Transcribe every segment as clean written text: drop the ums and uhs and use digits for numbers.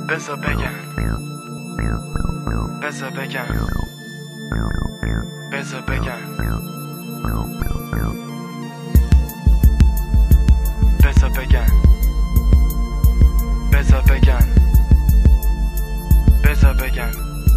بذار بگم بذار بگم بذار بگم بذار بگم بذار بگم بذار بگم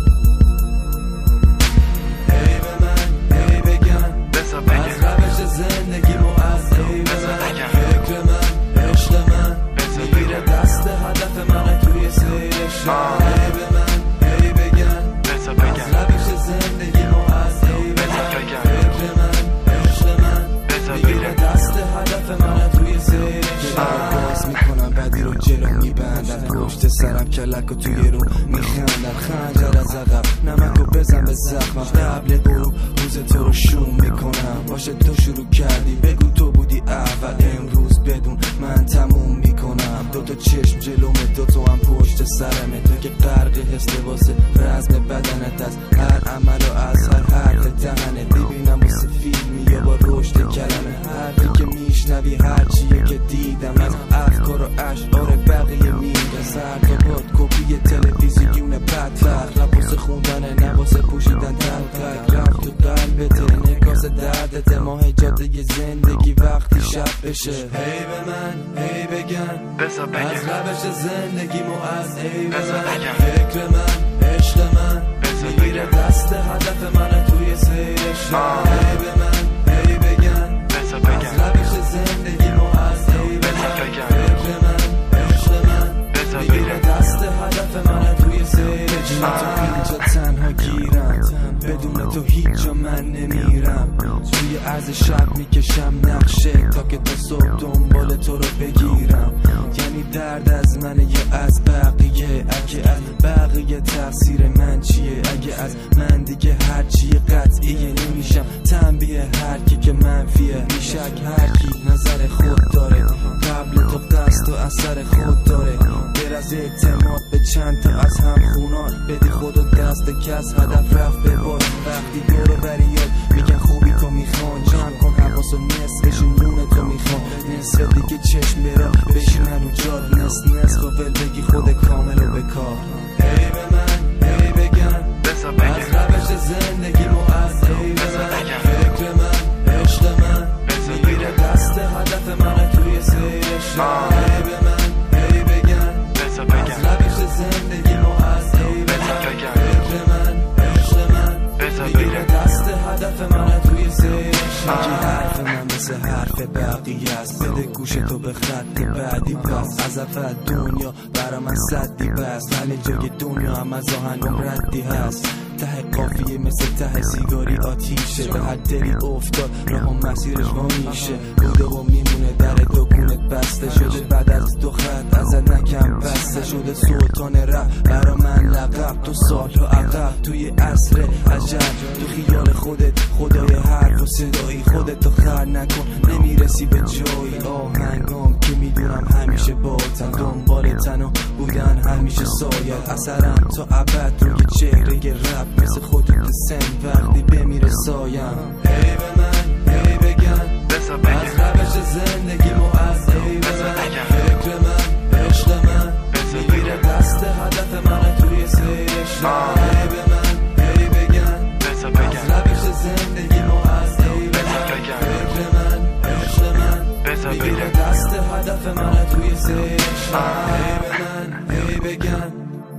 ای به من ای بگم بذار بگم از روش زندگیمو از ای به بذار من بگم فکر من عشق من بذار میگیره بگم دست هدف من توی سیر شهر ای به من ای بگم بذار از بگم روش زندگیمو از ای به بذار من بگم فکر من عشق من بذار میگیره بگم دست هدف من توی سیر شهر باز میکنم بدی رو جلو میبندن پشت سرم کلک و توی رو میخندن خنجر از عقب نمک و بزن به زخمم قبل غروب روز تو رو شوم میکنم باشه تو شروع کردی بگو تو بودی اول امروز بدون من تموم میکنم دوتا چشم جلومه دوتا هم پشت سرمه تو که غرق حس واسه رزم بدنت از هر عمل و از هر حرف دهنت ببینم واسه فیلمی یا با رشد کلمه حرفی که میشنوی هرچیه که دیدم از افکار و اشعار بقیه میگه سر تا باد کپی تلویزیون بدبخت رپ واسه خوندنه نه واسه پوشیدن تلقک رفت تو قلبت نکاس دردت ماه جاده زندگی وقتی شب بشه هی به من هی بگم بذار از بگم روش زندگیمو از ای به بذار من بگم فکر من عشق من بذار میگیره بگم دست هدف من توی سیر شهر هی به من هی بگم بذار از بگم روش زندگیمو از ای به بذار من بگم فکر من عشق من بذار میگیره بگم دست هدف من توی سیر شهر اینجا تنها گیرم بدون تو هیچ جا من نمیرم توی عرض شب میکشم نقشه تا که تا صبح دنبال تو رو بگیرم یعنی درد از منه یا از بقیه اگه از بقیه تقصیر من چیه اگه از من دیگه هرچی قطعیه نمیشم تنبیه هر کی که منفیه میشک هر کی نظر خود داره قبل تو قصد و اثر خود داره بر از اعتماد به چند تا از هم خونان بدی خود و دست کس هدف رفت به باد وقتی دورو بریاد میگن خوبی تو میخوان جمع کن حواس و نصفش نون تو میخوان نصف دیگه چشم برا بشینن و جاد نصف و ول بگی خود کامل و بکار هی به من هی بگم بذار از بگم روش زندگیمو از ای به بذار من بگم فکر من عشق من بذار میگیره بگم دست هدف من توی سیر شهر هی به من هی بگم بذار از بگم روش زندگیمو از ای به بذار من بگم فکر من عشق من بذار میگیره بگم دست هدف من توی سیر شهر حرف من مثل حرف بقیه است بده گوش تو به خط بعدی پس از اول دنیا برا من صدی بست ولی جای دنیا هم از آهنم ردی هست ته قافیه مثل ته سیگاری آتیشه به هر دلی افتاد راه و مسیرش وا میشه بوده و میمونه در دکونت بسته شده بعد از دو خط ازت نکم بسته شده سلطان رپ برا من لقب تو سالها عقب توی عصر عجب تو خیال خودت خدای حرف و صدایی خودتو خر نکن نمیرسی به جایی آهنگام که میدونم همیشه باتن دنبال تنها بودن همیشه سایت اثرم تا ابد روی چهره رپ مثل خودت سن وقتی بمیره سایم هی به من هی بگم بذار از بگم روش زندگیمو از ای به بذار من بگم فکر من عشق من بذار میگیره بگم دست هدف من توی سیر شهر هی به من هی بگم بذار از بگم روش زندگیمو از ای به بذار من بگم فکر من عشق من بذار میگیره بگم دست هدف من توی سیر شهر هی به من هی بگم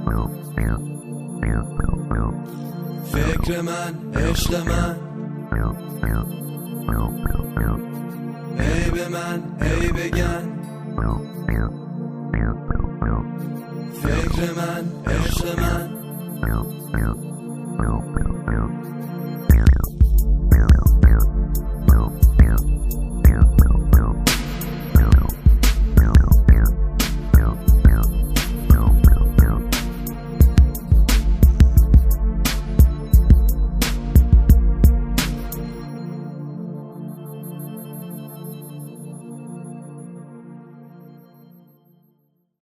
فکر من عشق من ای به من ای بگم فکر من عشق من